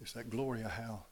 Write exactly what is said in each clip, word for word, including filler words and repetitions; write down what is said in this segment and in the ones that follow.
Is that Gloria Howe?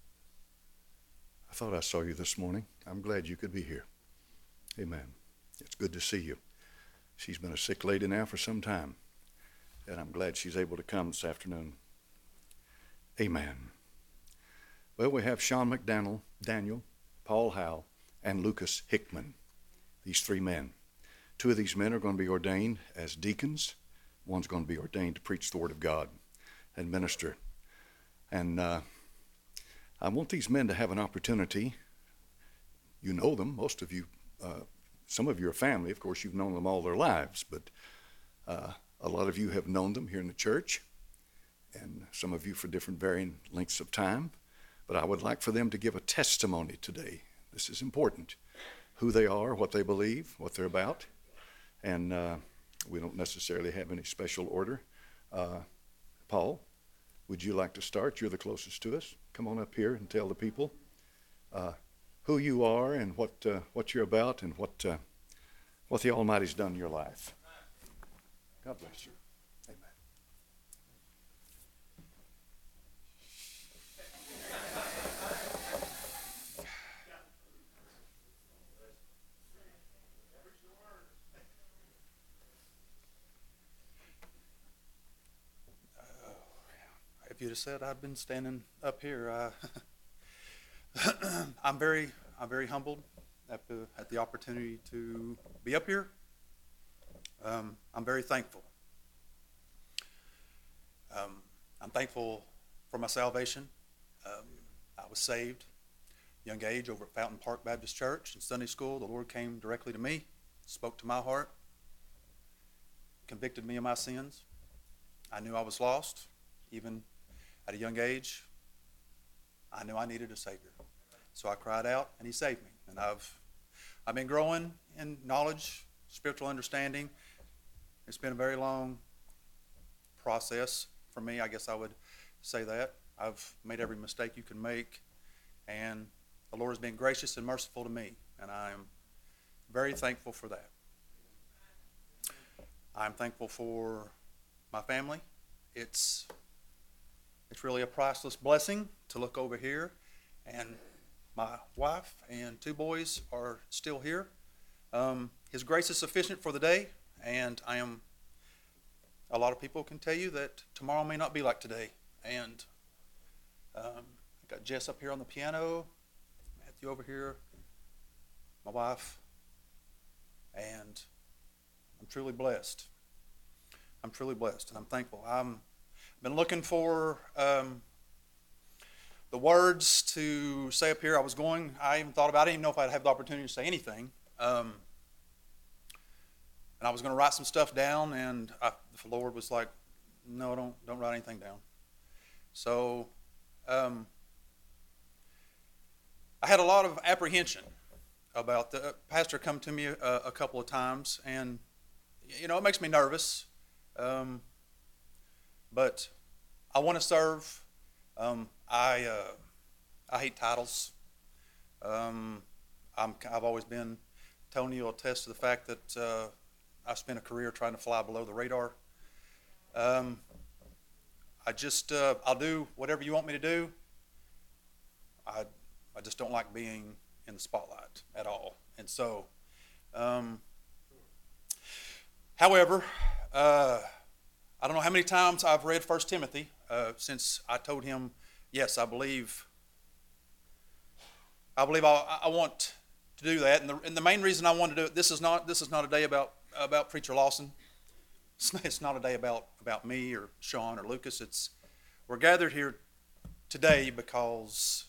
I thought I saw you this morning. I'm glad you could be here. Amen. It's good to see you. She's been a sick lady now for some time, and I'm glad she's able to come this afternoon. Amen. Well, we have Sean McDaniel, Daniel, Paul Howe, and Lucas Hickman, these three men. Two of these men are going to be ordained as deacons. One's going to be ordained to preach the Word of God and minister. And uh, I want these men to have an opportunity. You know them, most of you, uh, some of you are family. Of course, you've known them all their lives, but uh, a lot of you have known them here in the church, and some of you for different varying lengths of time. But I would like for them to give a testimony today. This is important. Who they are, what they believe, what they're about. And uh, we don't necessarily have any special order. Uh, Paul, would you like to start? You're the closest to us. Come on up here and tell the people uh, who you are and what uh, what you're about and what uh, what the Almighty's done in your life. God bless you. Amen. If you'd have said I'd been standing up here, uh, I'm very, I'm very humbled at the at the opportunity to be up here. Um, I'm very thankful. Um, I'm thankful for my salvation. Um, I was saved at a young age over at Fountain Park Baptist Church in Sunday school. The Lord came directly to me, spoke to my heart, convicted me of my sins. I knew I was lost, even at a young age. I knew I needed a Savior. So I cried out, and He saved me. And I've I've been growing in knowledge, spiritual understanding. It's been a very long process for me, I guess I would say that. I've made every mistake you can make, and the Lord has been gracious and merciful to me, and I am very thankful for that. I'm thankful for my family. It's It's really a priceless blessing to look over here, and my wife and two boys are still here. Um, His grace is sufficient for the day, and I am, a lot of people can tell you that tomorrow may not be like today. And um, I got Jess up here on the piano, Matthew over here, my wife, and I'm truly blessed. I'm truly blessed, and I'm thankful. I'm been looking for um, the words to say up here. I was going, I even thought about it. I didn't even know if I'd have the opportunity to say anything. Um, and I was going to write some stuff down, and I, the Lord was like, no, don't don't write anything down. So um, I had a lot of apprehension about the uh, pastor come to me a, a couple of times, and, you know, it makes me nervous. Um, But I want to serve. Um, I uh, I hate titles. Um, I'm, I've always been, Tony will attest to the fact that uh, I spent a career trying to fly below the radar. Um, I just, uh, I'll do whatever you want me to do. I, I just don't like being in the spotlight at all. And so, um, however, uh, I don't know how many times I've read First Timothy uh, since I told him, yes, I believe, I believe I, I want to do that. And the, and the main reason I want to do it, this is not this is not a day about about Preacher Lawson. It's not, it's not a day about, about me or Sean or Lucas. It's we're gathered here today because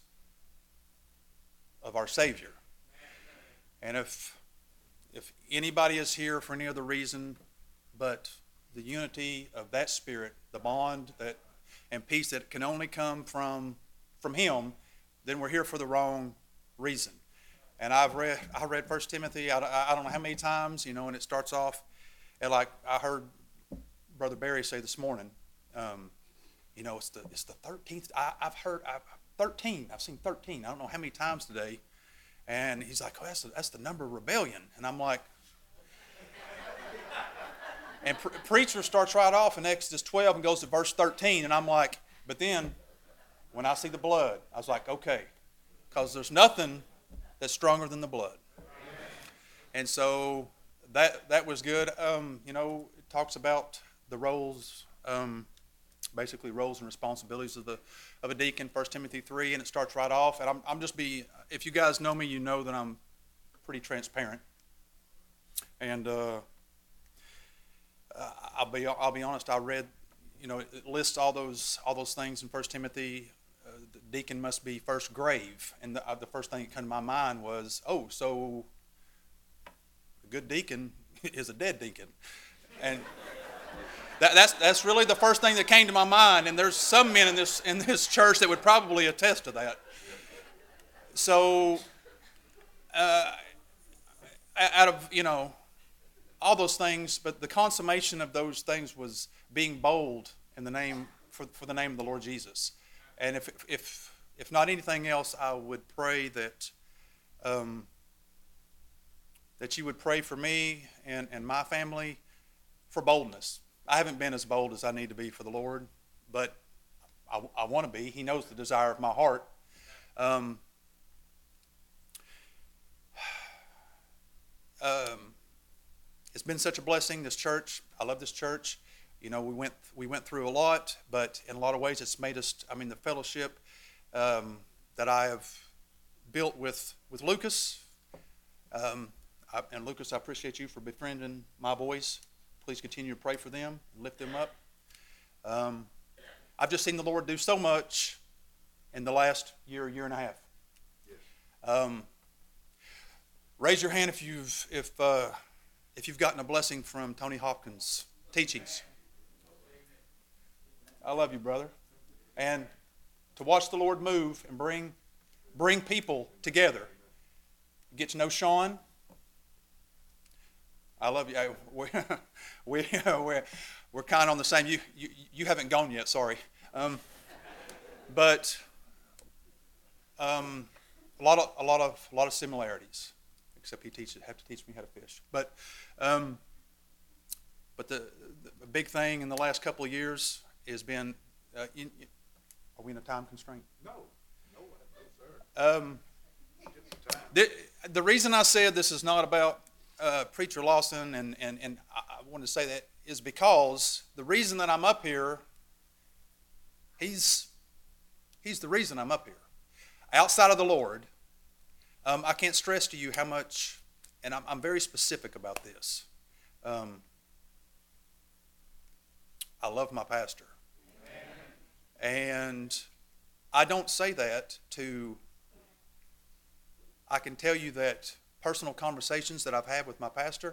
of our Savior. And if if anybody is here for any other reason but the unity of that Spirit, the bond that and peace that can only come from from Him, then we're here for the wrong reason. And I've read I read First Timothy. I, I don't know how many times, you know, and it starts off, and like I heard Brother Barry say this morning, um, you know, it's the it's the thirteenth. I, I've heard I've, thirteen. I've seen thirteen. I don't know how many times today, and he's like, oh, that's the, that's the number of rebellion, and I'm like. And pre- preacher starts right off in Exodus twelve and goes to verse thirteen, and I'm like, but then When I see the blood, I was like, okay, because there's nothing that's stronger than the blood. And so that that was good. Um, you know, it talks about the roles, um, basically roles and responsibilities of the of a deacon, First Timothy three, and it starts right off. And I'm I'm just be if you guys know me, you know that I'm pretty transparent. And uh, I'll be I'll be honest. I read, you know, it lists all those all those things in First Timothy. Uh, the deacon must be first grave, and the, uh, the first thing that came to my mind was, oh, so a good deacon is a dead deacon, and that, that's that's really the first thing that came to my mind. And there's some men in this in this church that would probably attest to that. So, uh, out of you know all those things, but the consummation of those things was being bold in the name for for the name of the Lord Jesus. And if if if not anything else, I would pray that. Um, that you would pray for me and, and my family for boldness. I haven't been as bold as I need to be for the Lord, but I, I want to be. He knows the desire of my heart. Um, um, it's been such a blessing, this church. I love this church. You know, we went we went through a lot, but in a lot of ways it's made us, I mean, the fellowship um, that I have built with, with Lucas, um, I, and Lucas, I appreciate you for befriending my boys. Please continue to pray for them and lift them up. Um, I've just seen the Lord do so much in the last year, year and a half. Yes. Um, raise your hand if you've if uh, if you've gotten a blessing from Tony Hopkins' teachings. I love you, brother. And to watch the Lord move and bring bring people together. Get to know Sean. I love you. We, we, we're we're kind of on the same. You, you you haven't gone yet. Sorry, um, but um, a lot of a lot of a lot of similarities. Except he teaches have to teach me how to fish. But um, but the, the big thing in the last couple of years has been. Uh, you, you, are we in a time constraint? No, no, no, sir. Um, the the reason I said this is not about. Uh, Preacher Lawson, and, and, and I, I wanted to say that is because the reason that I'm up here, he's he's the reason I'm up here. Outside of the Lord, um, I can't stress to you how much, and I'm, I'm very specific about this. Um, I love my pastor. Amen. And I don't say that to, I can tell you that personal conversations that I've had with my pastor.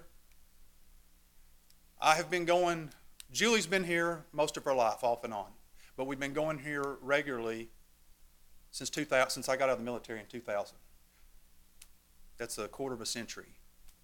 I have been going, Julie's been here most of her life, off and on. But we've been going here regularly since two thousand, since I got out of the military in two thousand. That's a quarter of a century.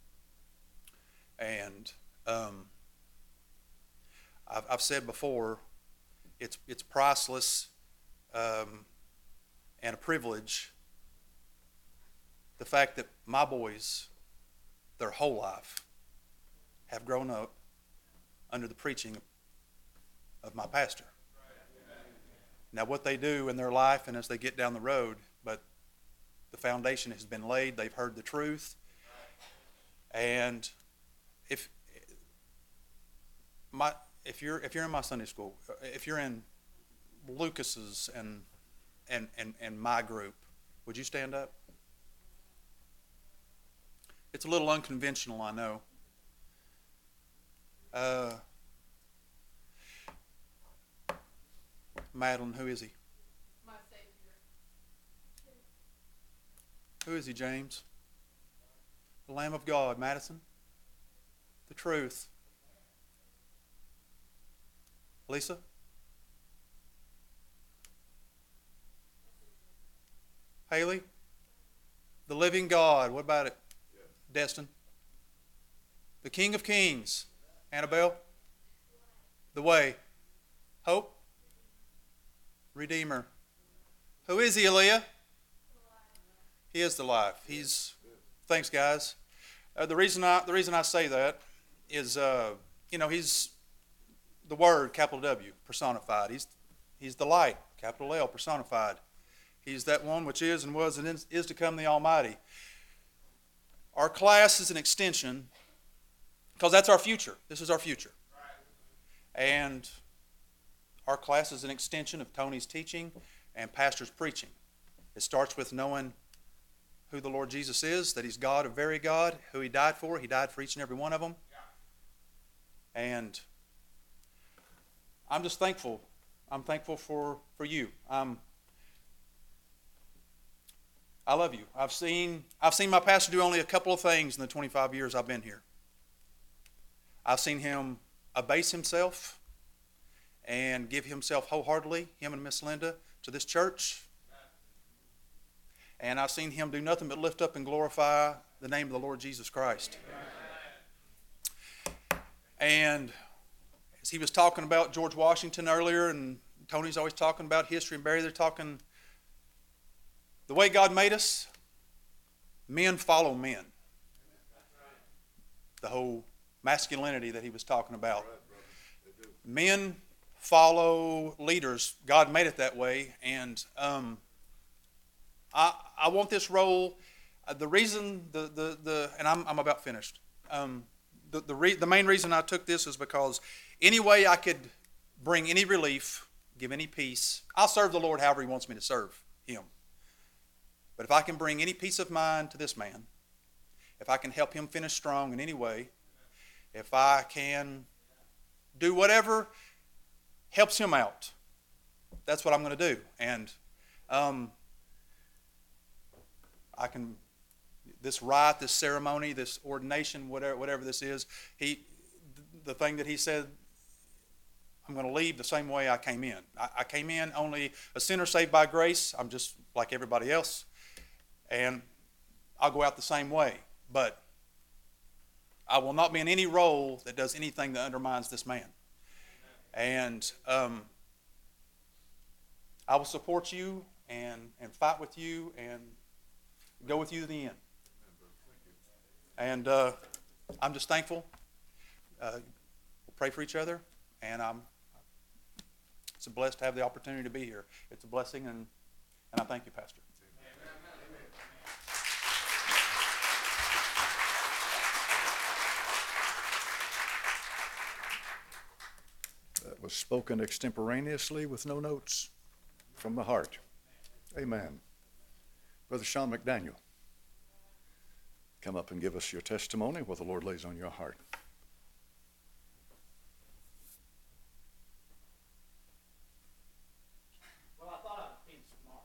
And um, I've, I've said before, it's, it's priceless um, and a privilege. The fact that my boys, their whole life, have grown up under the preaching of my pastor. Now, what they do in their life and as they get down the road, but the foundation has been laid. They've heard the truth. And if my if you're if you're in my Sunday school, if you're in Lucas's and and and, and my group, would you stand up? It's a little unconventional, I know. Uh, Madeline, who is he? My Savior. Who is he, James? The Lamb of God. Madison? The truth. Lisa? Haley? The living God. What about it? Destin? The King of Kings. Annabelle? The way. Hope? Redeemer. Who is he, Aaliyah? He is the life. He's, thanks guys. Uh, the reason I the reason I say that is, uh, you know, he's the Word, capital W, personified. He's He's the light, capital L, personified. He's that one which is and was and is, is to come, the Almighty. Our class is an extension, because that's our future. This is our future. And our class is an extension of Tony's teaching and Pastor's preaching. It starts with knowing who the Lord Jesus is, that He's God, a very God, who He died for. He died for each and every one of them. And I'm just thankful. I'm thankful for, for you. I'm, I love you. I've seen, I've seen my pastor do only a couple of things in the twenty-five years I've been here. I've seen him abase himself and give himself wholeheartedly, him and Miss Linda, to this church. And I've seen him do nothing but lift up and glorify the name of the Lord Jesus Christ. And as he was talking about George Washington earlier, and Tony's always talking about history, and Barry, they're talking the way God made us, men follow men. The whole masculinity that he was talking about. Men follow leaders. God made it that way. And um, I, I want this role. Uh, the reason, the, the, the and I'm, I'm about finished. Um, the, the, re, the main reason I took this is because any way I could bring any relief, give any peace, I'll serve the Lord however He wants me to serve Him. But if I can bring any peace of mind to this man, if I can help him finish strong in any way, if I can do whatever helps him out, that's what I'm going to do. And um, I can, this rite, this ceremony, this ordination, whatever, whatever this is, he, the thing that he said, I'm going to leave the same way I came in. I, I came in only a sinner saved by grace. I'm just like everybody else. And I'll go out the same way. But I will not be in any role that does anything that undermines this man. And um, I will support you and, and fight with you and go with you to the end. And uh, I'm just thankful. Uh, we'll pray for each other. And I'm, it's a blessed to have the opportunity to be here. It's a blessing, and, and I thank you, Pastor. That was spoken extemporaneously with no notes, from the heart. Amen. Brother Sean McDaniel, come up and give us your testimony, what the Lord lays on your heart. Well, I thought I'd be smart.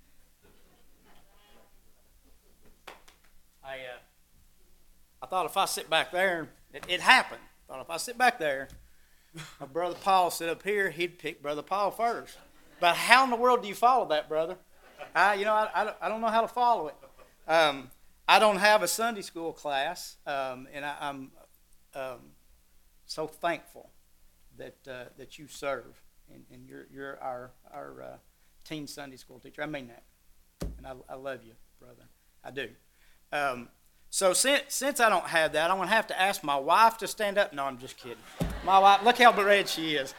I, uh, I thought if I sit back there, it, it happened. I thought if I sit back there, my brother Paul sit up here, he'd pick Brother Paul first. But how in the world do you follow that, brother? I, you know, I, I, I don't know how to follow it. Um, I don't have a Sunday school class, um, and I, I'm um, so thankful that uh, that you serve, and, and you're you're our our uh, teen Sunday school teacher. I mean that, and I, I love you, brother. I do. Um, so since since I don't have that, I'm gonna have to ask my wife to stand up. No, I'm just kidding. My wife, look how red she is.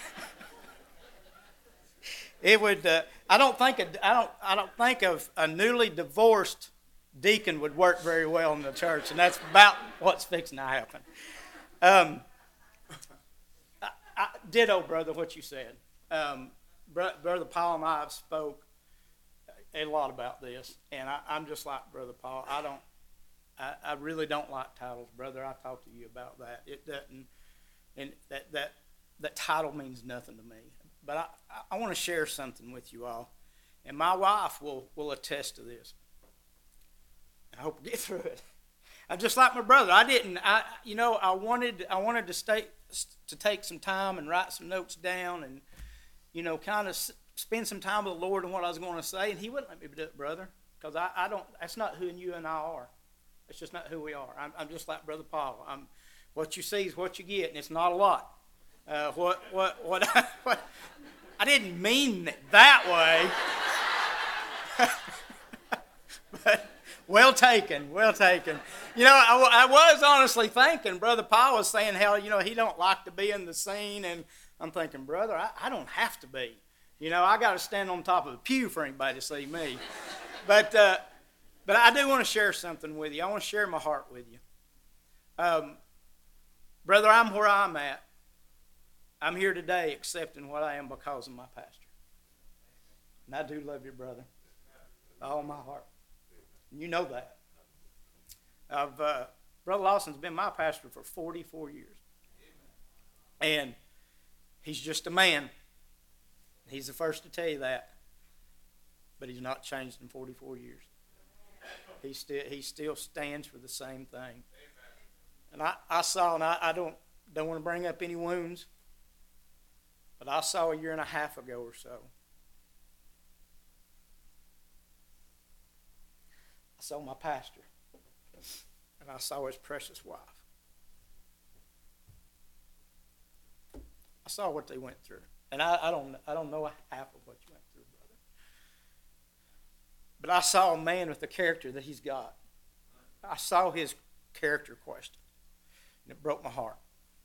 It would. Uh, I don't think. A, I don't. I don't think of a newly divorced deacon would work very well in the church, and that's about what's fixing to happen. Um, I, I, ditto, brother, what you said. Um, bro, brother Paul and I have spoke a lot about this, and I, I'm just like Brother Paul. I don't. I, I really don't like titles, brother. I talked to you about that. It doesn't. And that that that title means nothing to me. But I, I want to share something with you all. And my wife will, will attest to this. I hope we get through it. I'm just like my brother. I didn't, I you know, I wanted I wanted to stay to take some time and write some notes down and, you know, kind of spend some time with the Lord and what I was going to say. And He wouldn't let me do it, brother, because I, I don't, that's not who you and I are. It's just not who we are. I'm, I'm just like Brother Paul. I'm, what you see is what you get, and it's not a lot. Uh, what, what, what, I, what, I didn't mean it that way. But well taken, well taken. You know, I, I was honestly thinking, Brother Paul was saying how, you know, he don't like to be in the scene, and I'm thinking, brother, I, I don't have to be. You know, I got to stand on top of the pew for anybody to see me. But uh, but I do want to share something with you. I want to share my heart with you. Um, brother, I'm where I'm at. I'm here today accepting what I am because of my pastor. And I do love your brother with all my heart. And you know that. I've, uh, Brother Lawson's been my pastor for forty-four years. And he's just a man. He's the first to tell you that. But he's not changed in forty-four years. He still he still stands for the same thing. And I, I saw, and I, I don't don't want to bring up any wounds, but I saw a year and a half ago or so. I saw my pastor, and I saw his precious wife. I saw what they went through, and I, I don't I don't know half of what you went through, brother. But I saw a man with the character that he's got. I saw his character question, and it broke my heart.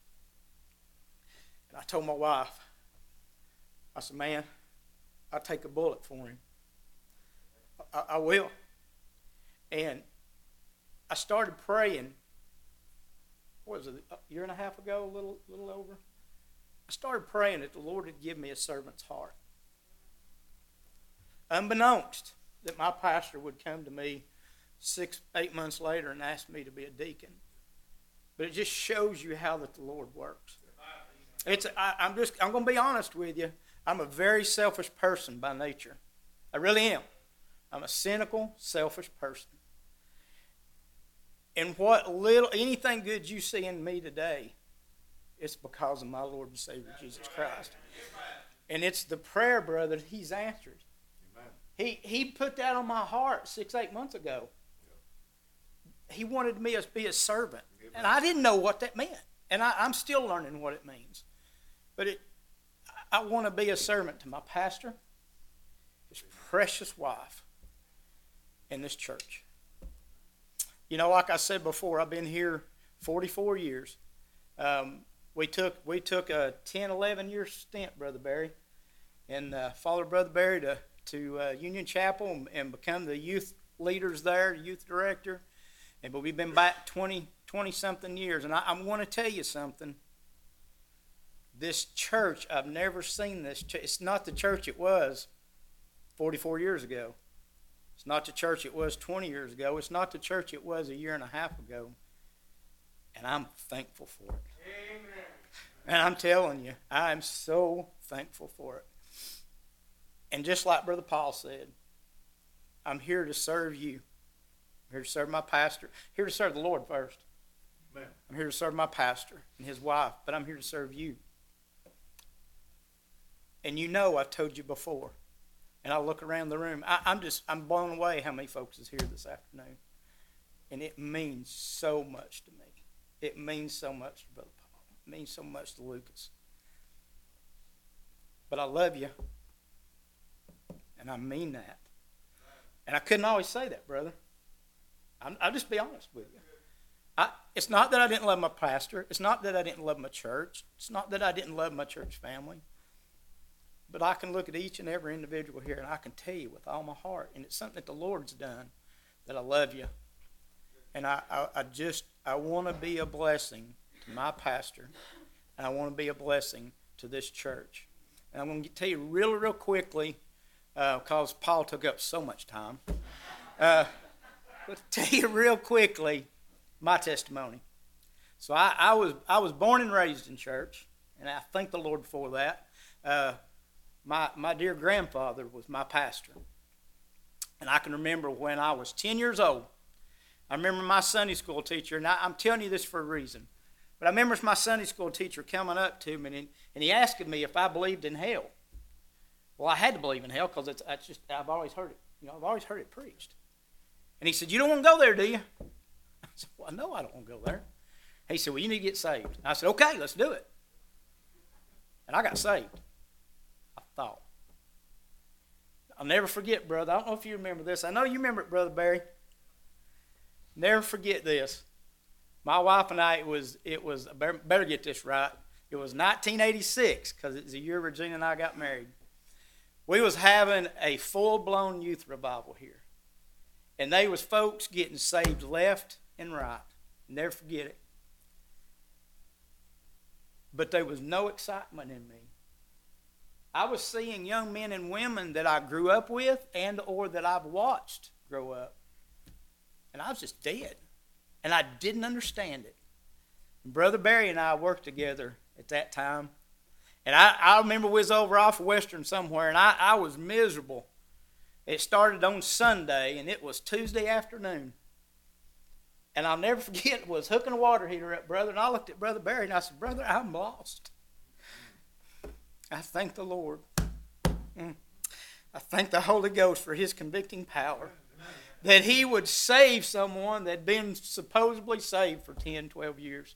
And I told my wife, I said, man, I'll take a bullet for him. I, I will. And I started praying, what was it, a year and a half ago, a little, little over? I started praying that the Lord would give me a servant's heart. Unbeknownst that my pastor would come to me six, eight months later and ask me to be a deacon. But it just shows you how that the Lord works. It's I, I'm just I'm going to be honest with you. I'm a very selfish person by nature. I really am. I'm a cynical, selfish person. And what little anything good you see in me today, it's because of my Lord and Savior Jesus Christ. And it's the prayer, brother, that he's answered. He he put that on my heart six, eight months ago. He wanted me to be a servant. And I didn't know what that meant. And I, I'm still learning what it means. But it, I want to be a servant to my pastor, his precious wife, and this church. You know, like I said before, I've been here forty-four years. Um, we took we took a ten, eleven year stint, Brother Barry, and uh, followed Brother Barry to, to uh, Union Chapel and, and become the youth leaders there, youth director. And but we've been back twenty, twenty-something years. And I, I want to tell you something. This church, I've never seen this. Ch- it's not the church it was forty-four years ago. It's not the church it was twenty years ago. It's not the church it was a year and a half ago. And I'm thankful for it. Amen. And I'm telling you, I'm so thankful for it. And just like Brother Paul said, I'm here to serve you. I'm here to serve my pastor. I'm here to serve the Lord first. Amen. I'm here to serve my pastor and his wife, but I'm here to serve you. And you know I've told you before. And I look around the room. I, I'm just, I'm blown away how many folks is here this afternoon. And it means so much to me. It means so much to Brother Paul. It means so much to Lucas. But I love you. And I mean that. And I couldn't always say that, brother. I'm, I'll just be honest with you. I, it's not that I didn't love my pastor. It's not that I didn't love my church. It's not that I didn't love my church family. But I can look at each and every individual here and I can tell you with all my heart, and it's something that the Lord's done, that I love you. And I, I, I just, I want to be a blessing to my pastor, and I want to be a blessing to this church. And I'm going to tell you real, real quickly, because uh, Paul took up so much time, uh, but tell you real quickly my testimony. So I, I was I was born and raised in church, and I thank the Lord for that. Uh, My my dear grandfather was my pastor. And I can remember when I was ten years old, I remember my Sunday school teacher, and I, I'm telling you this for a reason, but I remember my Sunday school teacher coming up to me, and, and he asked me if I believed in hell. Well, I had to believe in hell because it's, it's just, I've always heard it. You know, I've always heard it preached. And he said, you don't want to go there, do you? I said, well, no, I don't want to go there. He said, well, you need to get saved. And I said, okay, let's do it. And I got saved. Thought. I'll never forget, brother. I don't know if you remember this. I know you remember it, Brother Barry. Never forget this. My wife and I, it was, it was, better get this right. It was nineteen eighty-six, because it was the year Regina and I got married. we was having a full-blown youth revival here. And they was folks getting saved left and right. Never forget it. But there was no excitement in me. I was seeing young men and women that I grew up with and or that I've watched grow up. And I was just dead. And I didn't understand it. And Brother Barry and I worked together at that time. And I, I remember we was over off of Western somewhere, and I, I was miserable. It started on Sunday, and it was Tuesday afternoon. And I'll never forget, was hooking a water heater up, brother, and I looked at Brother Barry, and I said, brother, I'm lost. I thank the Lord. Mm. I thank the Holy Ghost for his convicting power. That he would save someone that had been supposedly saved for ten, twelve years.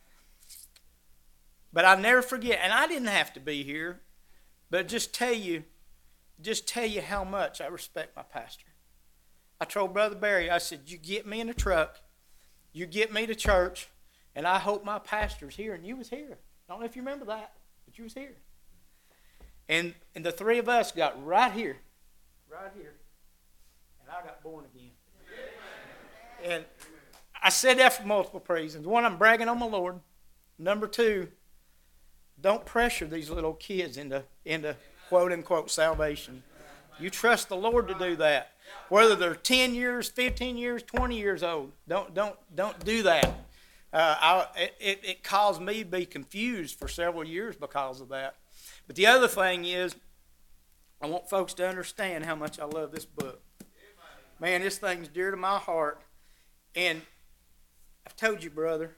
But I'll never forget, and I didn't have to be here, but just tell you, just tell you how much I respect my pastor. I told Brother Barry, I said, you get me in a truck, you get me to church, and I hope my pastor's here, and you was here. I don't know if you remember that, but you was here. And, and the three of us got right here, right here, and I got born again. And I said that for multiple reasons. One, I'm bragging on my Lord. Number two, don't pressure these little kids into, into quote-unquote salvation. You trust the Lord to do that. Whether they're ten years, fifteen years, twenty years old, don't, don't, don't do that. Uh, I, it, it caused me to be confused for several years because of that. But the other thing is, I want folks to understand how much I love this book. Man, this thing's dear to my heart. And I've told you, brother,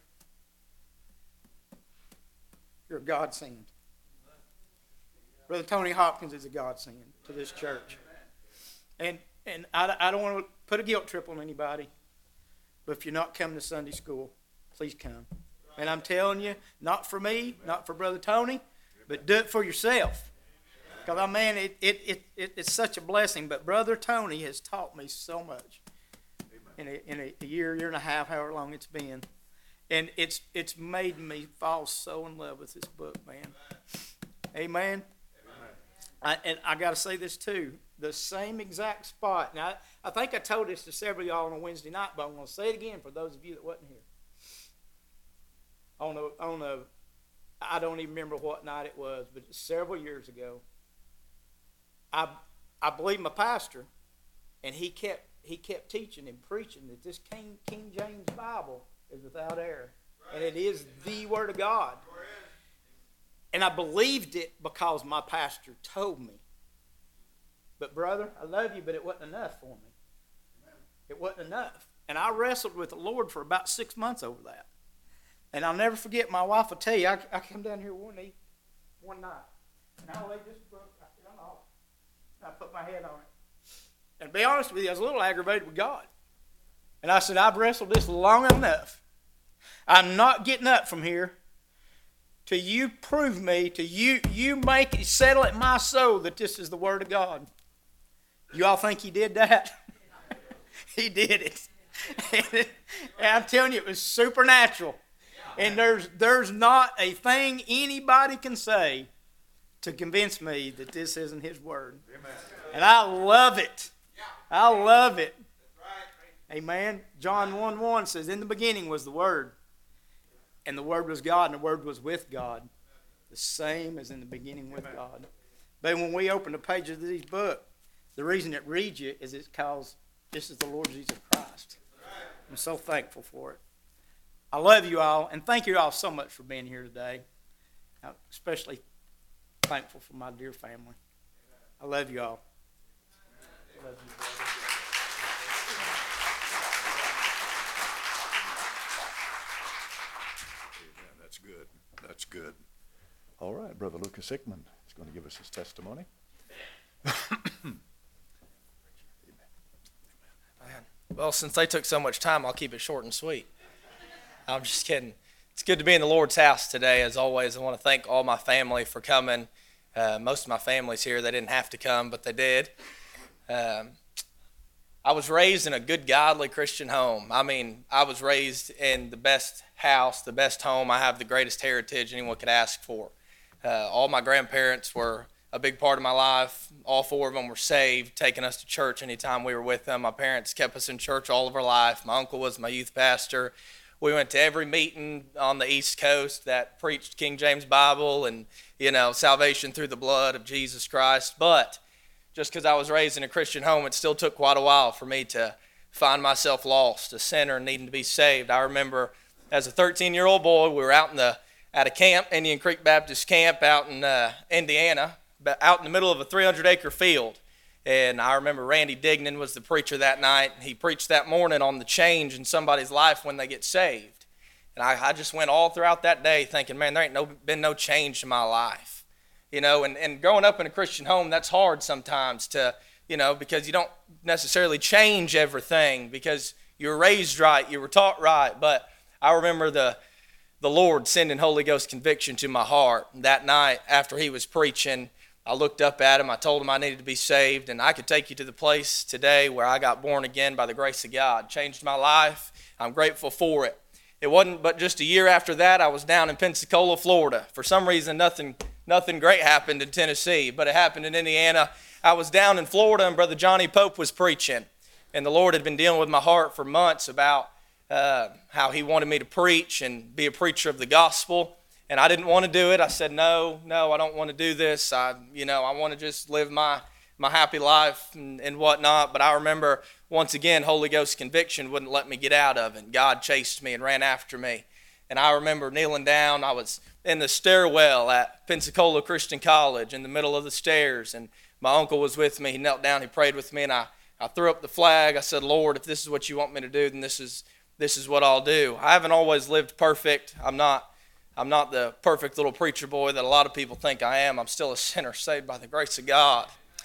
you're a godsend. Brother Tony Hopkins is a godsend to this church. And and I, I don't want to put a guilt trip on anybody, but if you're not coming to Sunday school, please come. And I'm telling you, not for me, not for Brother Tony, but do it for yourself. Because, I mean, it, it, it, it, it's such a blessing. But Brother Tony has taught me so much in a, in a year, year and a half, however long it's been. And it's it's made me fall so in love with this book, man. Amen. Amen. I, and I got to say this, too. The same exact spot. Now, I, I think I told this to several of y'all on a Wednesday night, but I'm going to say it again for those of you that wasn't here. On a, on a, I don't even remember what night it was, but several years ago, I I believe my pastor, and he kept he kept teaching and preaching that this King King James Bible is without error, and it is the Word of God. And I believed it because my pastor told me. But brother, I love you, but it wasn't enough for me. It wasn't enough, and I wrestled with the Lord for about six months over that. And I'll never forget, my wife will tell you, I, I come down here one night, one night, and I laid this book, I sit on the altar, and I put my head on it. And to be honest with you, I was a little aggravated with God. And I said, I've wrestled this long enough. I'm not getting up from here till you prove me, till you, you make it, settle it in my soul that this is the Word of God. You all think he did that? He did it. And I'm telling you, it was supernatural. And there's there's not a thing anybody can say to convince me that this isn't his word. Amen. And I love it. I love it. Amen. John one one says, in the beginning was the Word, and the Word was God, and the Word was with God. The same as in the beginning with God. But when we open the pages of this book, the reason it reads you is it's because this is the Lord Jesus Christ. I'm so thankful for it. I love you all, and thank you all so much for being here today. I'm especially thankful for my dear family. I love you all. I love you, brother. Amen. That's good. That's good. All right, Brother Lucas Hickman is going to give us his testimony. Well, since they took so much time, I'll keep it short and sweet. I'm just kidding. It's good to be in the Lord's house today, as always. I want to thank all my family for coming. Uh, most of my family's here. They didn't have to come, but they did. Um, I was raised in a good, godly Christian home. I mean, I was raised in the best house, the best home. I have the greatest heritage anyone could ask for. Uh, all my grandparents were a big part of my life. All four of them were saved, taking us to church anytime we were with them. My parents kept us in church all of our life. My uncle was my youth pastor. We went to every meeting on the East Coast that preached King James Bible and, you know, salvation through the blood of Jesus Christ. But just because I was raised in a Christian home, it still took quite a while for me to find myself lost, a sinner needing to be saved. I remember as a thirteen-year-old boy, we were out in the at a camp, Indian Creek Baptist Camp out in uh, Indiana, out in the middle of a three hundred acre field. And I remember Randy Dignan was the preacher that night. He preached that morning on the change in somebody's life when they get saved. And I, I just went all throughout that day thinking, man, there ain't no, been no change in my life. You know, and, and growing up in a Christian home, that's hard sometimes to, you know, because you don't necessarily change everything because you were raised right, you were taught right. But I remember the the Lord sending Holy Ghost conviction to my heart. That night after he was preaching, I looked up at him, I told him I needed to be saved, and I could take you to the place today where I got born again by the grace of God. Changed my life. I'm grateful for it. It wasn't but just a year after that, I was down in Pensacola, Florida. For some reason, nothing nothing great happened in Tennessee, but it happened in Indiana. I was down in Florida, and Brother Johnny Pope was preaching, and the Lord had been dealing with my heart for months about uh, how he wanted me to preach and be a preacher of the gospel. And I didn't want to do it. I said, no, no, I don't want to do this. I, you know, I want to just live my, my happy life and, and whatnot. But I remember, once again, Holy Ghost conviction wouldn't let me get out of it. God chased me and ran after me. And I remember kneeling down. I was in the stairwell at Pensacola Christian College in the middle of the stairs. And my uncle was with me. He knelt down. He prayed with me. And I, I threw up the flag. I said, Lord, if this is what you want me to do, then this is, this is what I'll do. I haven't always lived perfect. I'm not. I'm not the perfect little preacher boy that a lot of people think I am. I'm still a sinner saved by the grace of God.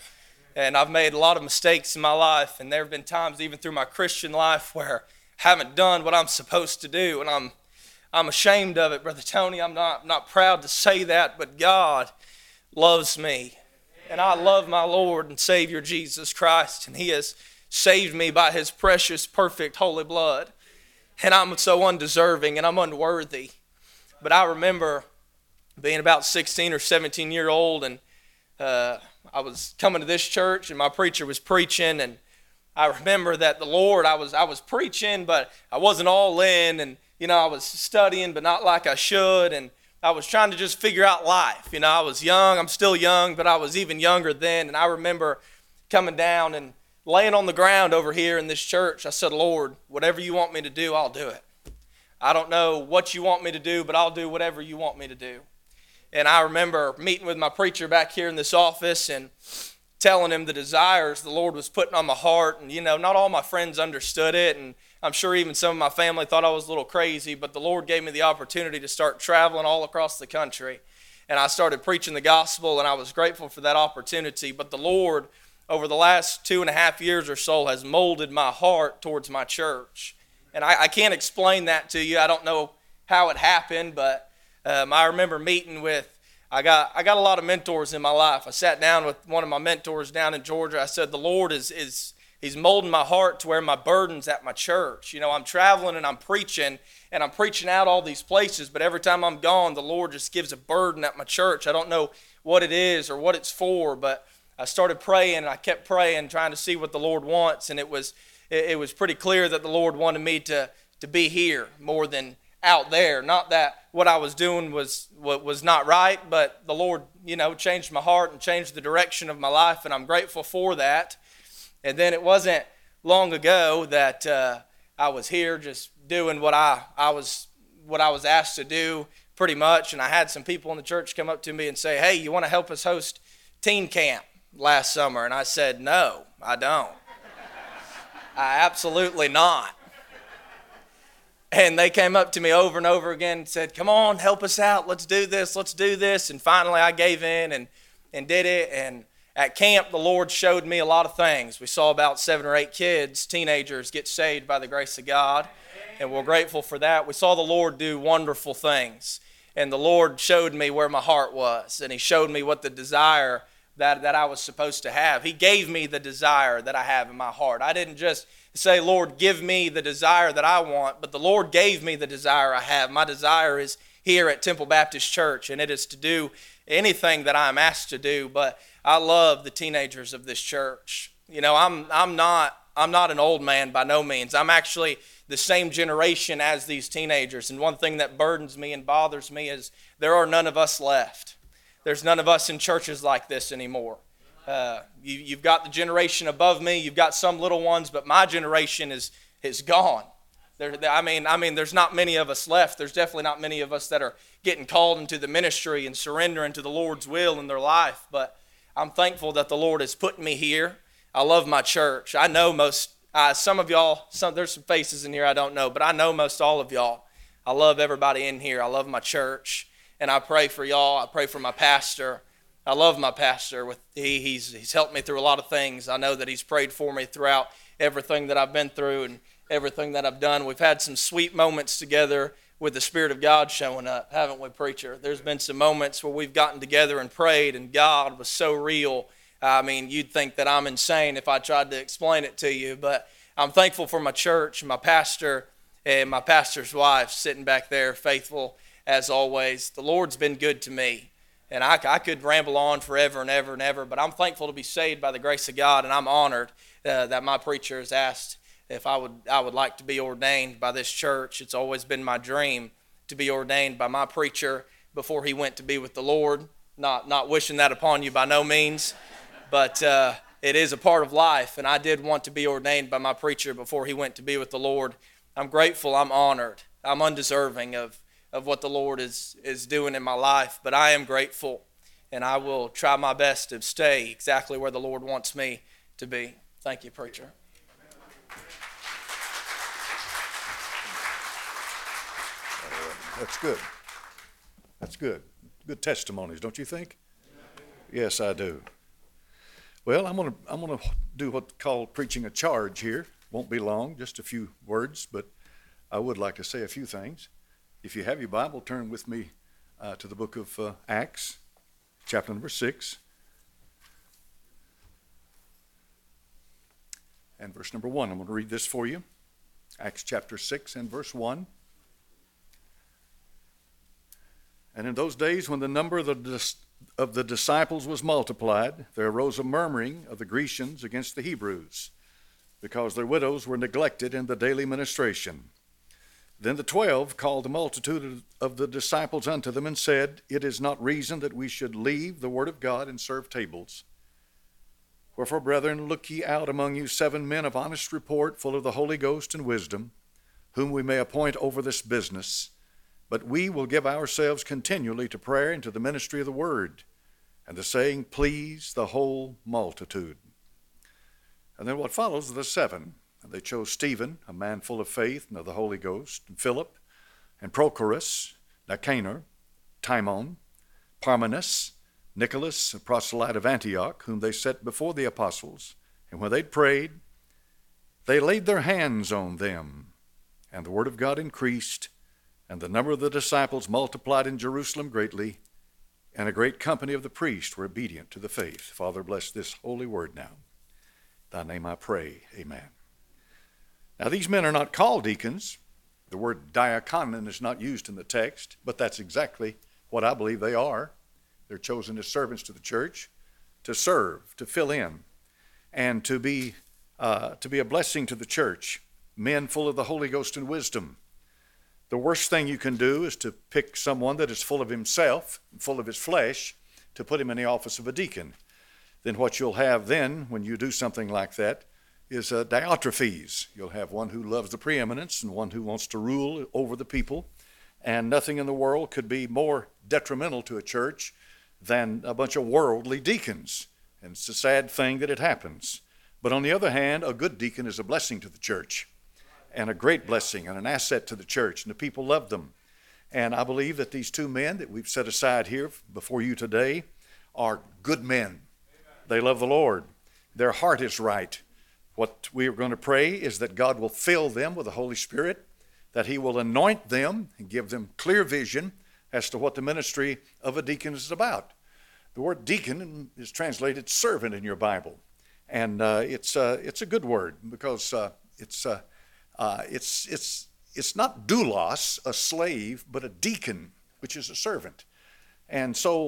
And I've made a lot of mistakes in my life, and there have been times even through my Christian life where I haven't done what I'm supposed to do, and I'm I'm ashamed of it, Brother Tony. I'm not, not proud to say that, but God loves me. And I love my Lord and Savior Jesus Christ, and he has saved me by his precious, perfect, holy blood. And I'm so undeserving, and I'm unworthy. But I remember being about sixteen or seventeen year old, and uh, I was coming to this church, and my preacher was preaching, and I remember that the Lord, I was I was preaching, but I wasn't all in, and you know I was studying, but not like I should, and I was trying to just figure out life. You know, I was young, I'm still young, but I was even younger then, and I remember coming down and laying on the ground over here in this church. I said, Lord, whatever you want me to do, I'll do it. I don't know what you want me to do, but I'll do whatever you want me to do. And I remember meeting with my preacher back here in this office and telling him the desires the Lord was putting on my heart. And, you know, not all my friends understood it. And I'm sure even some of my family thought I was a little crazy. But the Lord gave me the opportunity to start traveling all across the country. And I started preaching the gospel, and I was grateful for that opportunity. But the Lord, over the last two and a half years or so, has molded my heart towards my church. And I, I can't explain that to you. I don't know how it happened, but um, I remember meeting with, I got I got a lot of mentors in my life. I sat down with one of my mentors down in Georgia. I said, the Lord is, is he's molding my heart to where my burden's at my church. You know, I'm traveling and I'm preaching, and I'm preaching out all these places, but every time I'm gone, the Lord just gives a burden at my church. I don't know what it is or what it's for, but I started praying, and I kept praying, trying to see what the Lord wants, and it was it was pretty clear that the Lord wanted me to, to be here more than out there. Not that what I was doing was was not right, but the Lord, you know, changed my heart and changed the direction of my life, and I'm grateful for that. And then it wasn't long ago that uh, I was here just doing what I, I was what I was asked to do pretty much, and I had some people in the church come up to me and say, hey, you want to help us host teen camp last summer? And I said, no, I don't. I absolutely not. And they came up to me over and over again and said, come on, help us out. Let's do this. Let's do this. And finally I gave in and, and did it. And at camp, the Lord showed me a lot of things. We saw about seven or eight kids, teenagers, get saved by the grace of God. And we're grateful for that. We saw the Lord do wonderful things. And the Lord showed me where my heart was. And he showed me what the desire that, that I was supposed to have. He gave me the desire that I have in my heart. I didn't just say, Lord, give me the desire that I want, but the Lord gave me the desire I have. My desire is here at Temple Baptist Church, and it is to do anything that I'm asked to do, but I love the teenagers of this church. You know, I'm I'm not I'm not an old man by no means. I'm actually the same generation as these teenagers. And one thing that burdens me and bothers me is there are none of us left. There's none of us in churches like this anymore. Uh, you, you've got the generation above me. You've got some little ones, but my generation is is gone. There, I mean, I mean, there's not many of us left. There's definitely not many of us that are getting called into the ministry and surrendering to the Lord's will in their life. But I'm thankful that the Lord has put me here. I love my church. I know most, uh, some of y'all, some, there's some faces in here I don't know, but I know most all of y'all. I love everybody in here. I love my church, and I pray for y'all. I pray for my pastor. I love my pastor. With he, he's he's helped me through a lot of things. I know that he's prayed for me throughout everything that I've been through and everything that I've done. We've had some sweet moments together with the Spirit of God showing up, haven't we, preacher? There's been some moments where we've gotten together and prayed, and God was so real. I mean, you'd think that I'm insane if I tried to explain it to you, but I'm thankful for my church, my pastor, and my pastor's wife sitting back there, faithful as always. The Lord's been good to me, and I, I could ramble on forever and ever and ever, but I'm thankful to be saved by the grace of God, and I'm honored uh, that my preacher has asked if I would I would like to be ordained by this church. It's always been my dream to be ordained by my preacher before he went to be with the Lord. Not not wishing that upon you by no means, but uh, it is a part of life, and I did want to be ordained by my preacher before he went to be with the Lord. I'm grateful. I'm honored. I'm undeserving of, of what the Lord is, is doing in my life, but I am grateful, and I will try my best to stay exactly where the Lord wants me to be. Thank you, preacher. That's good. That's good. Good testimonies, don't you think? Yes, I do. Well, I'm going to I'm going to do what's called preaching a charge here. Won't be long, just a few words, but I would like to say a few things. If you have your Bible, turn with me uh, to the book of uh, Acts, chapter number six, and verse number one. I'm going to read this for you. Acts chapter six and verse one. And in those days, when the number of the, of the disciples was multiplied, there arose a murmuring of the Grecians against the Hebrews, because their widows were neglected in the daily ministration. Then the twelve called the multitude of the disciples unto them and said, It is not reason that we should leave the word of God and serve tables. Wherefore, brethren, look ye out among you seven men of honest report, full of the Holy Ghost and wisdom, whom we may appoint over this business. But we will give ourselves continually to prayer and to the ministry of the word, and the saying please the whole multitude. And then what follows are the seven. And they chose Stephen, a man full of faith and of the Holy Ghost, and Philip, and Prochorus, Nicanor, Timon, Parmenas, Nicholas, a proselyte of Antioch, whom they set before the apostles. And when they prayed, they laid their hands on them, and the word of God increased, and the number of the disciples multiplied in Jerusalem greatly, and a great company of the priests were obedient to the faith. Father, bless this holy word now. In thy name I pray, amen. Now these men are not called deacons. The word diakonon is not used in the text, but that's exactly what I believe they are. They're chosen as servants to the church, to serve, to fill in, and to be, uh, to be a blessing to the church, men full of the Holy Ghost and wisdom. The worst thing you can do is to pick someone that is full of himself, full of his flesh, to put him in the office of a deacon. Then what you'll have then, when you do something like that, is uh, Diotrephes. You'll have one who loves the preeminence and one who wants to rule over the people. And nothing in the world could be more detrimental to a church than a bunch of worldly deacons. And it's a sad thing that it happens. But on the other hand, a good deacon is a blessing to the church, and a great blessing and an asset to the church, and the people love them. And I believe that these two men that we've set aside here before you today are good men. They love the Lord. Their heart is right. What we are going to pray is that God will fill them with the Holy Spirit, that he will anoint them and give them clear vision as to what the ministry of a deacon is about. The word deacon is translated servant in your Bible, and uh, it's, uh, it's a good word because uh, it's... Uh, Uh, it's it's it's not doulos, a slave, but a deacon, which is a servant. And so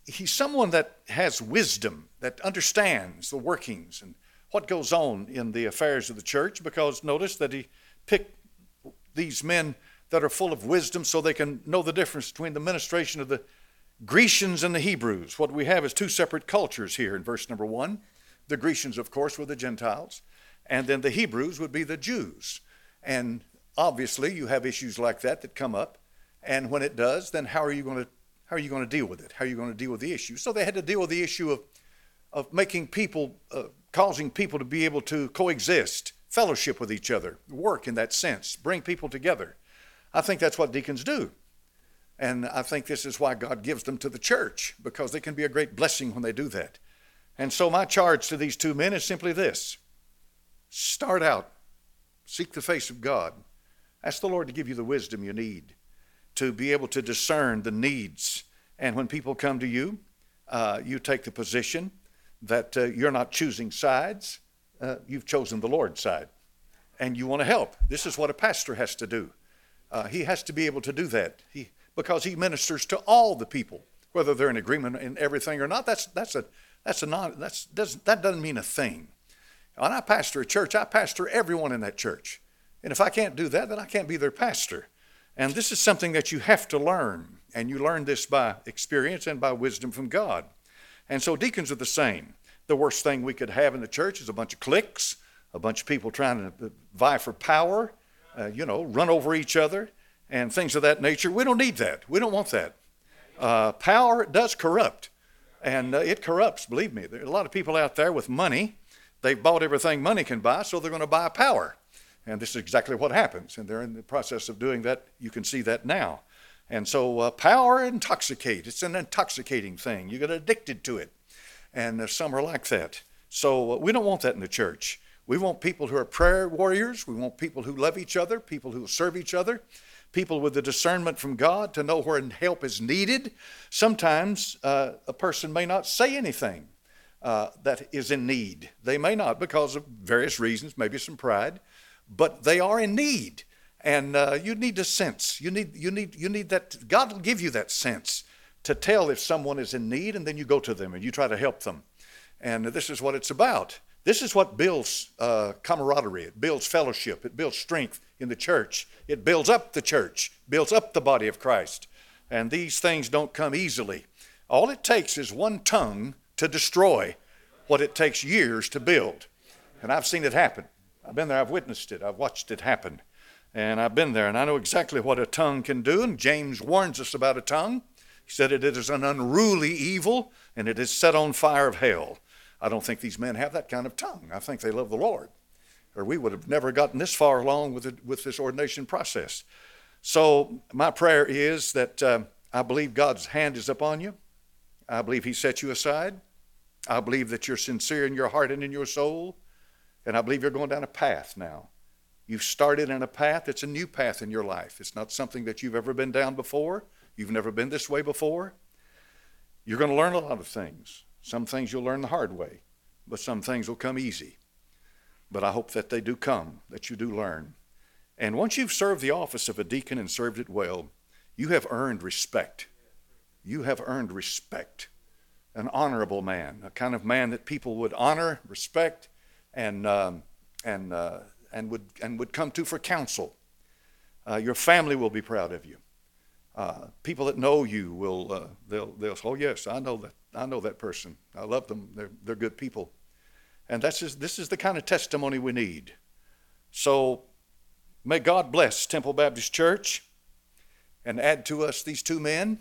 he's someone that has wisdom, that understands the workings and what goes on in the affairs of the church, because notice that he picked these men that are full of wisdom so they can know the difference between the ministration of the Grecians and the Hebrews. What we have is two separate cultures here in verse number one. The Grecians, of course, were the Gentiles, and then the Hebrews would be the Jews. And obviously you have issues like that that come up, and when it does, then how are you going to how are you going to deal with it? How are you going to deal with the issue? So they had to deal with the issue of of making people, uh, causing people to be able to coexist, fellowship with each other, work in that sense, bring people together. I think that's what deacons do. And I think this is why God gives them to the church, because they can be a great blessing when they do that. And so my charge to these two men is simply this. Start out. Seek the face of God. Ask the Lord to give you the wisdom you need to be able to discern the needs. And when people come to you, uh, you take the position that uh, you're not choosing sides. Uh, you've chosen the Lord's side. And you want to help. This is what a pastor has to do. Uh, he has to be able to do that. He, because he ministers to all the people, whether they're in agreement in everything or not. That's that's a that's a non that's doesn't that doesn't mean a thing. When I pastor a church, I pastor everyone in that church. And if I can't do that, then I can't be their pastor. And this is something that you have to learn. And you learn this by experience and by wisdom from God. And so deacons are the same. The worst thing we could have in the church is a bunch of cliques, a bunch of people trying to vie for power, uh, you know, run over each other and things of that nature. We don't need that. We don't want that. Uh, power does corrupt. And uh, it corrupts, believe me. There are a lot of people out there with money. They've bought everything money can buy, so they're going to buy power. And this is exactly what happens. And they're in the process of doing that. You can see that now. And so uh, power intoxicates. It's an intoxicating thing. You get addicted to it. And uh, some are like that. So uh, we don't want that in the church. We want people who are prayer warriors. We want people who love each other, people who serve each other, people with the discernment from God to know where help is needed. Sometimes uh, a person may not say anything uh, that is in need. They may not because of various reasons, maybe some pride, but they are in need. And uh, you need a sense. You need, you need, you need that. God will give you that sense to tell if someone is in need, and then you go to them and you try to help them. And this is what it's about. This is what builds uh, camaraderie. It builds fellowship. It builds strength in the church. It builds up the church, builds up the body of Christ. And these things don't come easily. All it takes is one tongue to destroy what it takes years to build. And I've seen it happen. I've been there. I've witnessed it. I've watched it happen. And I've been there, and I know exactly what a tongue can do. And James warns us about a tongue. He said it is an unruly evil, and it is set on fire of hell. I don't think these men have that kind of tongue. I think they love the Lord, or we would have never gotten this far along with it, with this ordination process. So my prayer is that uh, I believe God's hand is upon you. I believe he set you aside. I believe that you're sincere in your heart and in your soul. And I believe you're going down a path now. You've started in a path. It's a new path in your life. It's not something that you've ever been down before. You've never been this way before. You're going to learn a lot of things. Some things you'll learn the hard way, but some things will come easy. But I hope that they do come, that you do learn. And once you've served the office of a deacon and served it well, you have earned respect. You have earned respect. An honorable man, a kind of man that people would honor, respect, and um, and uh, and would and would come to for counsel. Uh, your family will be proud of you. Uh, people that know you will uh, they'll they'll say, oh yes, I know that I know that person. I love them. They're they're good people. And that's just, this is the kind of testimony we need. So may God bless Temple Baptist Church and add to us these two men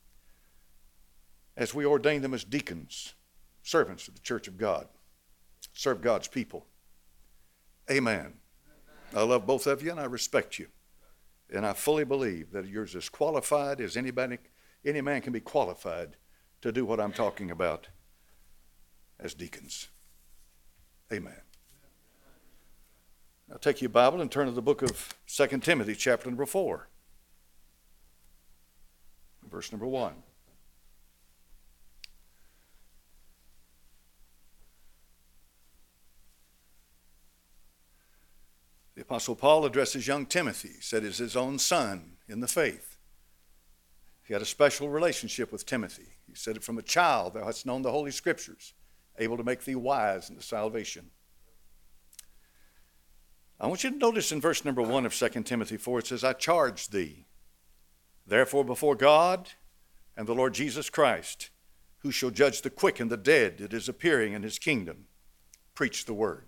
as we ordain them as deacons, servants of the church of God. Serve God's people. Amen. I love both of you and I respect you. And I fully believe that you're as qualified as anybody, any man can be qualified to do what I'm talking about as deacons. Amen. Now take your Bible and turn to the book of Second Timothy, chapter number four, verse number one. The Apostle Paul addresses young Timothy, said is his own son in the faith. He had a special relationship with Timothy. He said it from a child, thou hast known the Holy Scriptures, able to make thee wise unto salvation. I want you to notice in verse number one of Second Timothy four, it says, I charge thee, therefore before God and the Lord Jesus Christ, who shall judge the quick and the dead at his appearing in his kingdom, preach the word.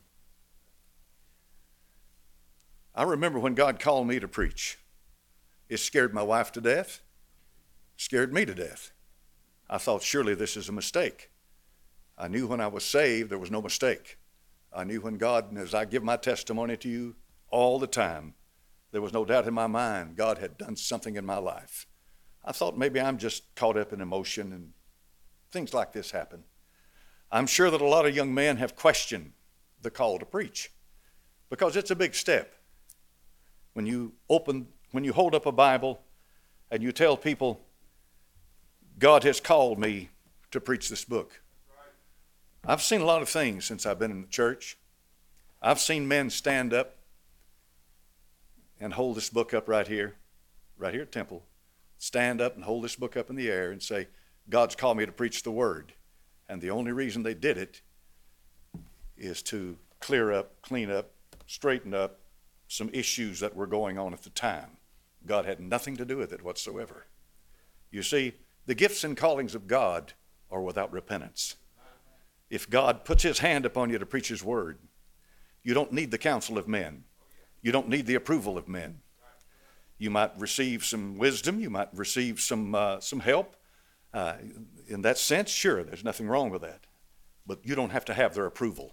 I remember when God called me to preach. It scared my wife to death, scared me to death. I thought, surely this is a mistake. I knew when I was saved there was no mistake. I knew when God, and as I give my testimony to you all the time, there was no doubt in my mind God had done something in my life. I thought maybe I'm just caught up in emotion and things like this happen. I'm sure that a lot of young men have questioned the call to preach because it's a big step. When you open, when you hold up a Bible and you tell people, God has called me to preach this book. I've seen a lot of things since I've been in the church. I've seen men stand up and hold this book up right here, right here at Temple, stand up and hold this book up in the air and say, God's called me to preach the word. And the only reason they did it is to clear up, clean up, straighten up some issues that were going on at the time. God had nothing to do with it whatsoever. You see, the gifts and callings of God are without repentance. If God puts his hand upon you to preach his word, you don't need the counsel of men. You don't need the approval of men. You might receive some wisdom. You might receive some uh, some help. Uh, in that sense, sure, there's nothing wrong with that. But you don't have to have their approval.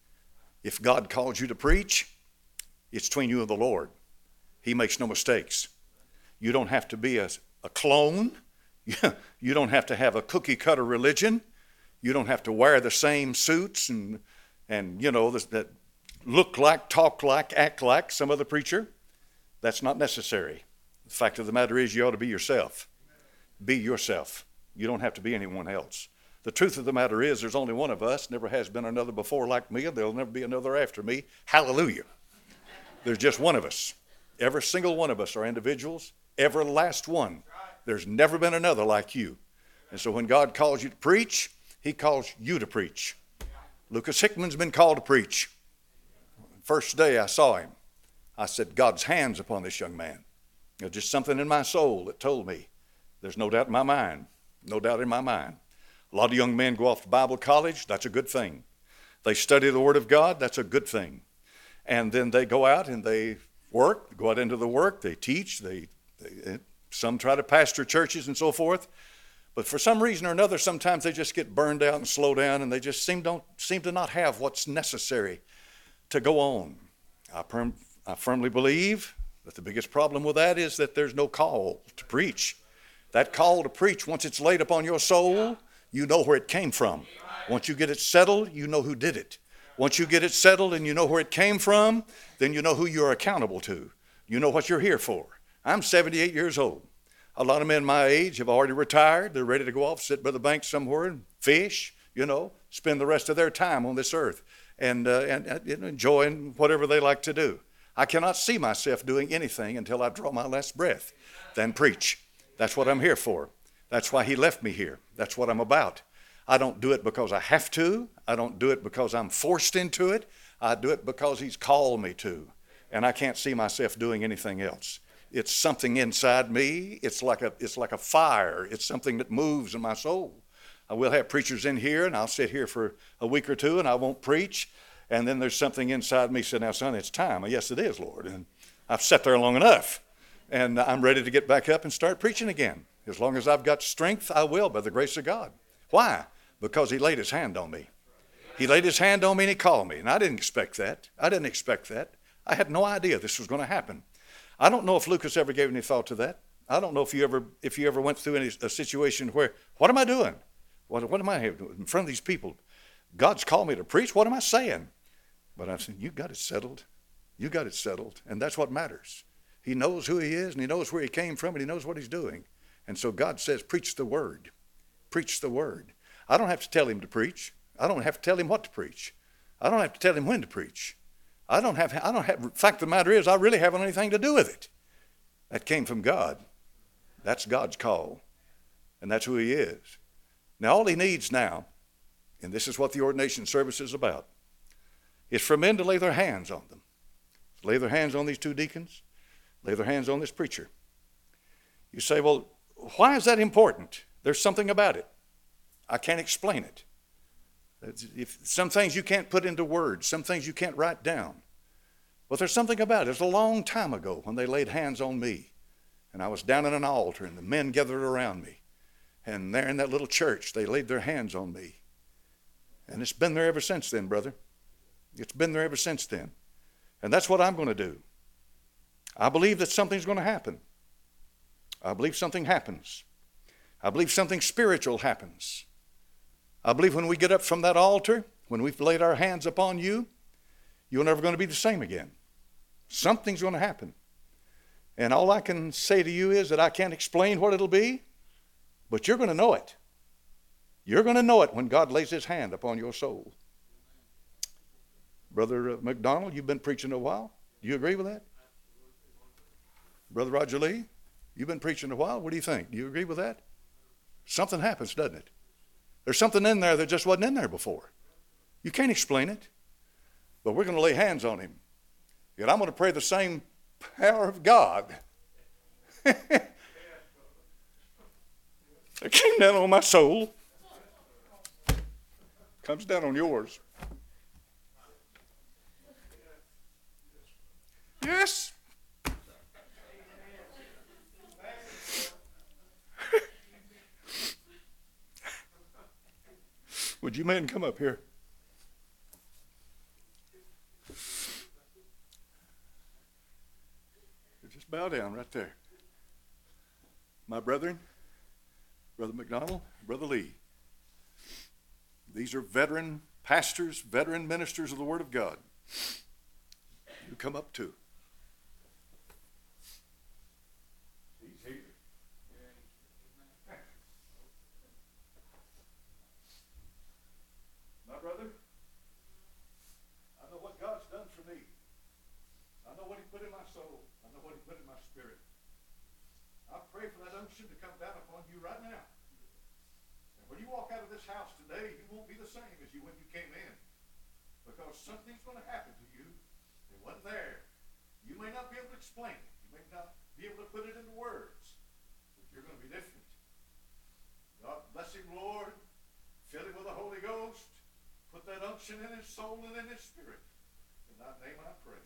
If God calls you to preach, it's between you and the Lord. He makes no mistakes. You don't have to be a, a clone. You don't have to have a cookie-cutter religion. You don't have to wear the same suits and, and you know, that look like, talk like, act like some other preacher. That's not necessary. The fact of the matter is you ought to be yourself. Be yourself. You don't have to be anyone else. The truth of the matter is there's only one of us. Never has been another before like me, and there'll never be another after me. Hallelujah. There's just one of us. Every single one of us are individuals. Every last one. There's never been another like you. And so when God calls you to preach, he calls you to preach. Lucas Hickman's been called to preach. First day I saw him, I said, God's hand's upon this young man. There's just something in my soul that told me. There's no doubt in my mind. No doubt in my mind. A lot of young men go off to Bible college. That's a good thing. They study the Word of God. That's a good thing. And then they go out and they work, go out into the work. They teach. They, they some try to pastor churches and so forth. But for some reason or another, sometimes they just get burned out and slow down, and they just seem don't seem to not have what's necessary to go on. I, perm, I firmly believe that the biggest problem with that is that there's no call to preach. That call to preach, once it's laid upon your soul, you know where it came from. Once you get it settled, you know who did it. Once you get it settled and you know where it came from, then you know who you're accountable to. You know what you're here for. I'm seventy-eight years old. A lot of men my age have already retired. They're ready to go off, sit by the bank somewhere and fish, you know, spend the rest of their time on this earth and, uh, and, and enjoying whatever they like to do. I cannot see myself doing anything until I draw my last breath, then preach. That's what I'm here for. That's why he left me here. That's what I'm about. I don't do it because I have to. I don't do it because I'm forced into it. I do it because he's called me to. And I can't see myself doing anything else. It's something inside me. It's like a, it's like a fire. It's something that moves in my soul. I will have preachers in here, and I'll sit here for a week or two, and I won't preach. And then there's something inside me saying, now, son, it's time. Yes, it is, Lord. And I've sat there long enough. And I'm ready to get back up and start preaching again. As long as I've got strength, I will, by the grace of God. Why? Because he laid his hand on me. He laid his hand on me and he called me. And I didn't expect that. I didn't expect that. I had no idea this was going to happen. I don't know if Lucas ever gave any thought to that. I don't know if you ever if you ever went through any, a situation where, what am I doing? What, what am I doing in front of these people? God's called me to preach. What am I saying? But I said, you got it settled. You got it settled. And that's what matters. He knows who he is, and he knows where he came from, and he knows what he's doing. And so God says, preach the word. Preach the word. I don't have to tell him to preach. I don't have to tell him what to preach. I don't have to tell him when to preach. I don't have, I don't have, the fact of the matter is, I really haven't anything to do with it. That came from God. That's God's call. And that's who he is. Now, all he needs now, and this is what the ordination service is about, is for men to lay their hands on them. Lay their hands on these two deacons. Lay their hands on this preacher. You say, well, why is that important? There's something about it. I can't explain it. If some things you can't put into words, some things you can't write down. But there's something about it. It was a long time ago when they laid hands on me. And I was down at an altar and the men gathered around me. And there in that little church, they laid their hands on me. And it's been there ever since then, brother. It's been there ever since then. And that's what I'm going to do. I believe that something's going to happen. I believe something happens. I believe something spiritual happens. I believe when we get up from that altar, when we've laid our hands upon you, you're never going to be the same again. Something's going to happen. And all I can say to you is that I can't explain what it'll be, but you're going to know it. You're going to know it when God lays his hand upon your soul. Brother McDonald, you've been preaching a while. Do you agree with that? Brother Roger Lee, you've been preaching a while. What do you think? Do you agree with that? Something happens, doesn't it? There's something in there that just wasn't in there before. You can't explain it. But we're going to lay hands on him. Yet I'm going to pray the same power of God that came down on my soul comes down on yours. Yes. Would you men come up here? Just bow down right there. My brethren, Brother McDonald, Brother Lee. These are veteran pastors, veteran ministers of the Word of God. You come up too. He's here. My brother, I know what God's done for me. I know what he put in my soul. I know what he put in my spirit. I pray for that unction to come down upon you right now. And when you walk out of this house today, you won't be the same as you when you came in. Because something's going to happen to you. It wasn't there. You may not be able to explain it. You may not be able to put it into words. But you're going to be different. God bless him, Lord. Fill him with the Holy Ghost. Put that unction in his soul and in his spirit. In that name I pray.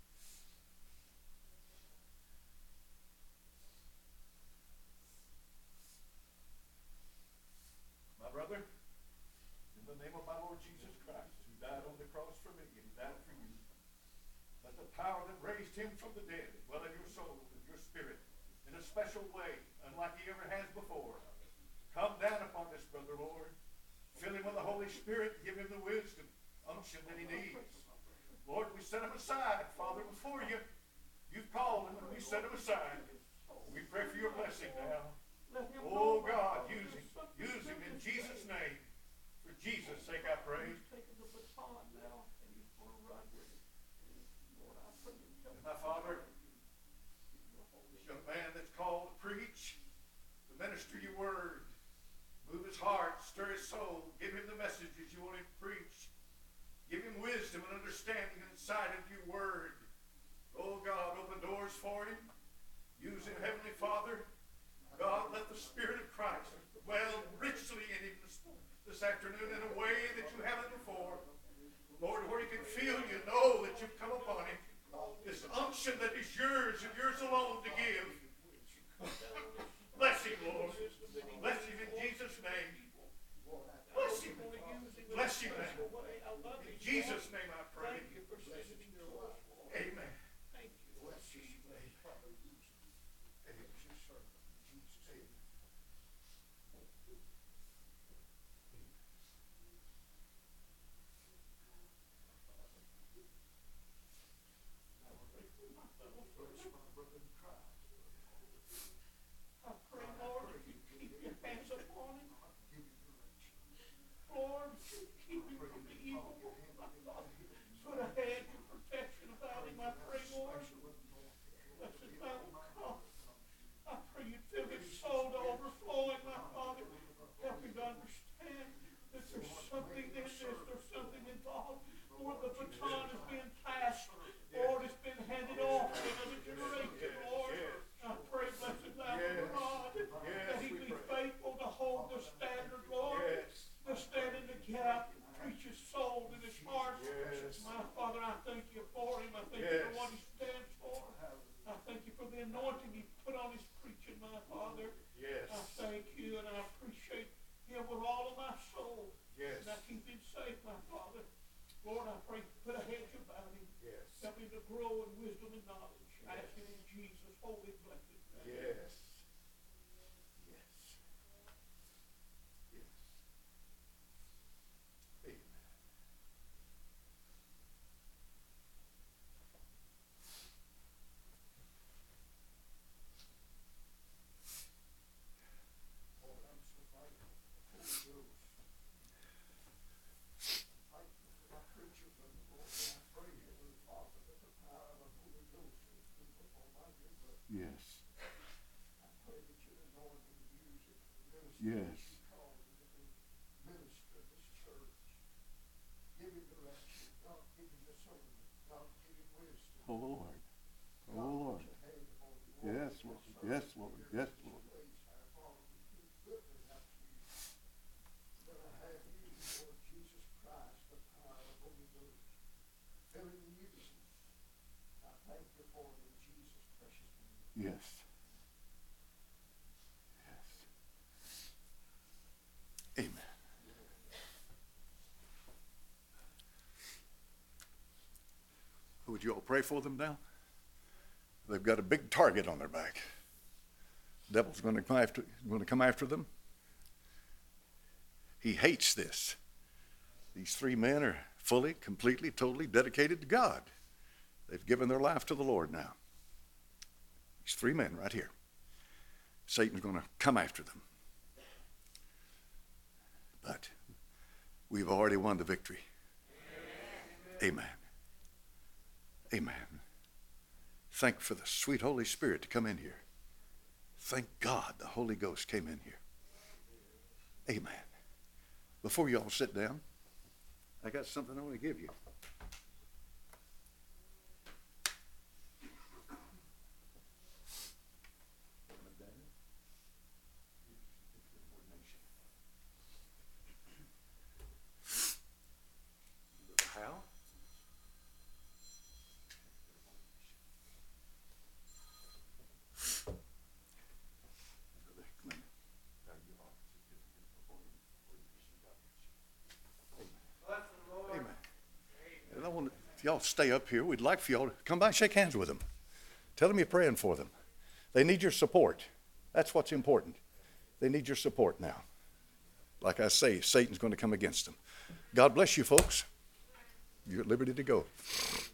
My brother, in the name of my Lord Jesus Christ, who died on the cross for me and he died for you, let the power that raised him from the dead dwell in your soul and your spirit in a special way, unlike he ever has before. Come down upon this brother, Lord. Fill him with the Holy Spirit. Give him the wisdom, unction that he needs. Lord, we set him aside, Father, before you. You've called him and we set him aside. We pray for your blessing now. Oh, God, use him. Use him in Jesus' name. For Jesus' sake, I pray. And my Father, this young man that's called to preach, to minister your word, move his heart, stir his soul, give him the messages you want him to preach. Give him wisdom and understanding and insight into your word. Oh, God, open doors for him. Use him, Heavenly Father. God, let the Spirit of Christ dwell richly in him this, this afternoon in a way that you haven't before. Lord, where he can feel you, know that you've come upon him. This unction that is yours and yours alone to give. Bless him, Lord. Bless him in Jesus' name. Bless him. Bless him now. In Jesus' name I pray. Amen. Bless you. I pray, Lord, that you keep your hands upon him. Lord, keep him from the evil. Put a hedge of protection about him, I pray, Lord. Bless his battle cross. I pray you fill his soul to My Father, I thank you for him. I thank you for what he stands for. I thank you for the anointing he put on his preaching, my Father. Yes. I thank you and I appreciate him with all of my soul. Yes. And I keep him safe, my Father. Lord, I pray, put a hedge about him. Yes. Help him to grow in wisdom and knowledge. I ask it in Jesus' holy and blessed name. Yes. Yes. Yes. Amen. Lord, I'm so thankful for Holy Ghost. Thankful for my preacher, brother, Lord. And I pray, Heavenly Father, that the power of the Holy Ghost will move upon my dear brother. Yes. I pray that you anoint him to use it for the ministry Yes. that you called him to be. Minister of this church. Give him direction. God, give him discernment. God, give him wisdom. Oh, Lord. Oh, God, Lord. put your hand upon him. Yes, Lord, Lord. serve Yes, him Lord. here Yes, in Lord. this place, our Father. We keep lifting up to you. That I have you, Lord Jesus Christ, the power of the Holy Ghost. Filling and using. I thank you for it in Jesus' precious name. Yes. Yes. Amen. Would you all pray for them now? They've got a big target on their back. The devil's going to come after, going to come after them. He hates this. These three men are fully, completely, totally dedicated to God. They've given their life to the Lord now. These three men right here. Satan's going to come after them. But we've already won the victory. Amen. Amen. Thank for the sweet Holy Spirit to come in here. Thank God the Holy Ghost came in here. Amen. Before you all sit down, I got something I want to give you. How? Amen. And I want to, if y'all stay up here, we'd like for y'all to come by and shake hands with them. Tell them you're praying for them. They need your support. That's what's important. They need your support now. Like I say, Satan's going to come against them. God bless you, folks. You're at liberty to go.